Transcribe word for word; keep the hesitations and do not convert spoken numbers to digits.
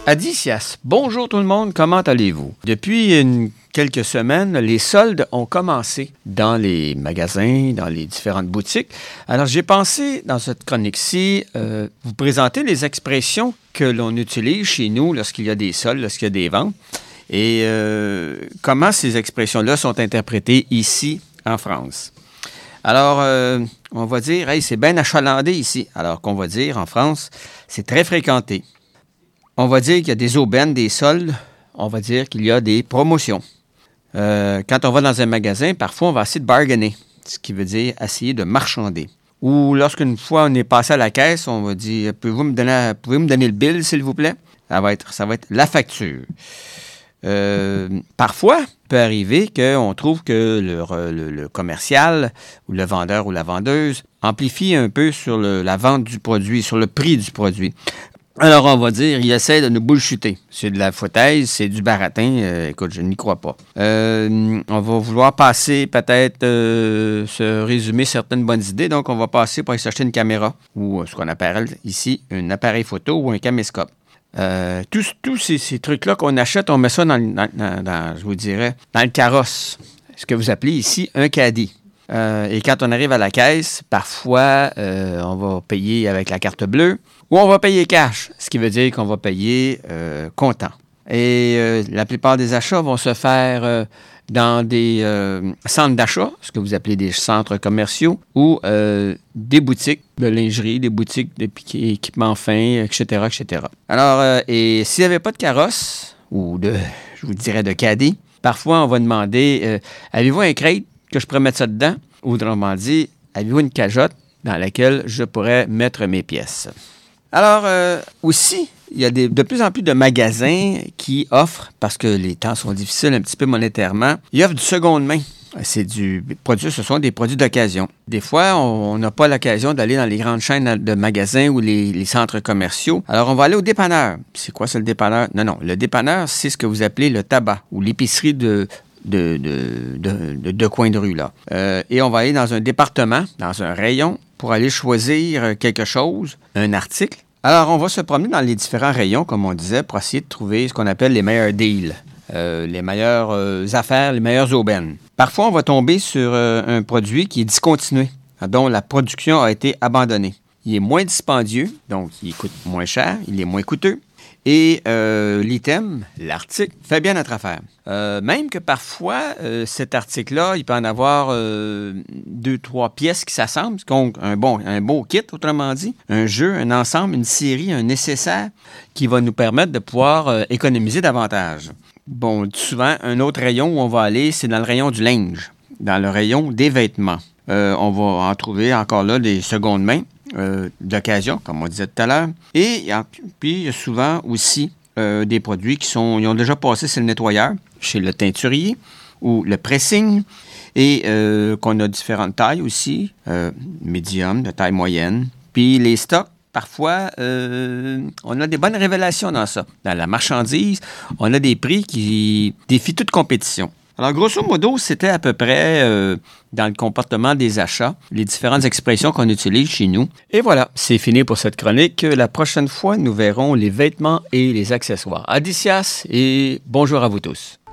Adicias, bonjour tout le monde, comment allez-vous? Depuis une, quelques semaines, les soldes ont commencé dans les magasins, dans les différentes boutiques. Alors j'ai pensé dans cette chronique-ci euh, vous présenter les expressions que l'on utilise chez nous lorsqu'il y a des soldes, lorsqu'il y a des ventes, et euh, comment ces expressions-là sont interprétées ici en France. Alors, euh, on va dire, hey, c'est bien achalandé ici, alors qu'on va dire en France, c'est très fréquenté. On va dire qu'il y a des aubaines, des soldes. On va dire qu'il y a des promotions. Euh, quand on va dans un magasin, parfois, on va essayer de bargainer, ce qui veut dire essayer de marchander. Ou lorsqu'une fois, on est passé à la caisse, on va dire, pouvez-vous me donner, pouvez-vous me donner le bill, s'il vous plaît? Ça va être, ça va être la facture. Euh, parfois, il peut arriver qu'on trouve que le, le, le commercial ou le vendeur ou la vendeuse amplifie un peu sur le, la vente du produit, sur le prix du produit. Alors, on va dire, il essaie de nous bullshiter. C'est de la foutaise, c'est du baratin. Euh, écoute, je n'y crois pas. Euh, on va vouloir passer, peut-être, euh, se résumer certaines bonnes idées. Donc, on va passer pour aller s'acheter une caméra ou ce qu'on appelle ici un appareil photo ou un caméscope. Euh, tous tous ces, ces trucs-là qu'on achète, on met ça dans, dans, dans, dans, je vous dirais, dans le carrosse. Ce que vous appelez ici un caddie. Euh, et quand on arrive à la caisse, parfois, euh, on va payer avec la carte bleue ou on va payer cash, ce qui veut dire qu'on va payer euh, comptant. Et euh, la plupart des achats vont se faire euh, dans des euh, centres d'achat, ce que vous appelez des centres commerciaux, ou euh, des boutiques de lingerie, des boutiques d'équipements fins, et cetera, et cetera. Alors, euh, et s'il n'y avait pas de carrosse, ou de, je vous dirais, de caddie, parfois on va demander, euh, avez-vous un crate que je pourrais mettre ça dedans? Ou autrement dit, avez-vous une cageotte dans laquelle je pourrais mettre mes pièces? Alors, euh, aussi, il y a des, de plus en plus de magasins qui offrent, parce que les temps sont difficiles un petit peu monétairement, ils offrent du seconde main. C'est du produit, ce sont des produits d'occasion. Des fois, on n'a pas l'occasion d'aller dans les grandes chaînes de magasins ou les, les centres commerciaux. Alors, on va aller au dépanneur. C'est quoi, ça, le dépanneur? Non, non. Le dépanneur, c'est ce que vous appelez le tabac ou l'épicerie de... De, de, de, de, de coin de rue, là. Euh, et on va aller dans un département, dans un rayon, pour aller choisir quelque chose, un article. Alors, on va se promener dans les différents rayons, comme on disait, pour essayer de trouver ce qu'on appelle les meilleurs deals, euh, les meilleures euh, affaires, les meilleures aubaines. Parfois, on va tomber sur euh, un produit qui est discontinué, dont la production a été abandonnée. Il est moins dispendieux, donc il coûte moins cher, il est moins coûteux. Et euh, l'item, l'article, fait bien notre affaire. Euh, même que parfois, euh, cet article-là, il peut en avoir euh, deux, trois pièces qui s'assemblent, donc un, bon, un beau kit, autrement dit, un jeu, un ensemble, une série, un nécessaire qui va nous permettre de pouvoir euh, économiser davantage. Bon, souvent, un autre rayon où on va aller, c'est dans le rayon du linge, dans le rayon des vêtements. Euh, on va en trouver encore là des secondes mains. Euh, d'occasion, comme on disait tout à l'heure. Et puis, il y a souvent aussi euh, des produits qui sont, ils ont déjà passé chez le nettoyeur, chez le teinturier ou le pressing, et euh, qu'on a différentes tailles aussi, euh, médium, de taille moyenne. Puis les stocks, parfois, euh, on a des bonnes révélations dans ça. Dans la marchandise, on a des prix qui défient toute compétition. Alors, grosso modo, c'était à peu près euh, dans le comportement des achats, les différentes expressions qu'on utilise chez nous. Et voilà, c'est fini pour cette chronique. La prochaine fois, nous verrons les vêtements et les accessoires. Adicias et bonjour à vous tous.